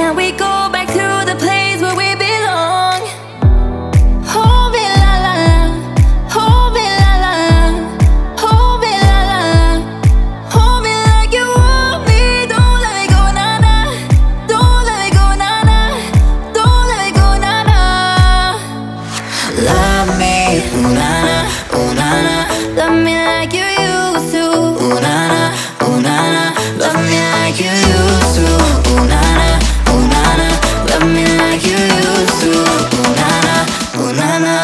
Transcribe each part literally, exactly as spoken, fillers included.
can we go back to the place where we belong? Hold me la la la, hold me la la la, hold me la la la, hold me like you want me. Don't let me go na na, don't let me go na na, don't let me go na na. Love me, ooh na na, ooh na na. Love me like you used to, ooh na na, ooh na na. Love me like you used to, ooh na na, ooh na na. Love me like you used to, ooh na na, ooh na na.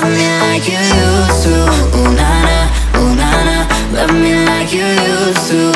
Love me like you used to.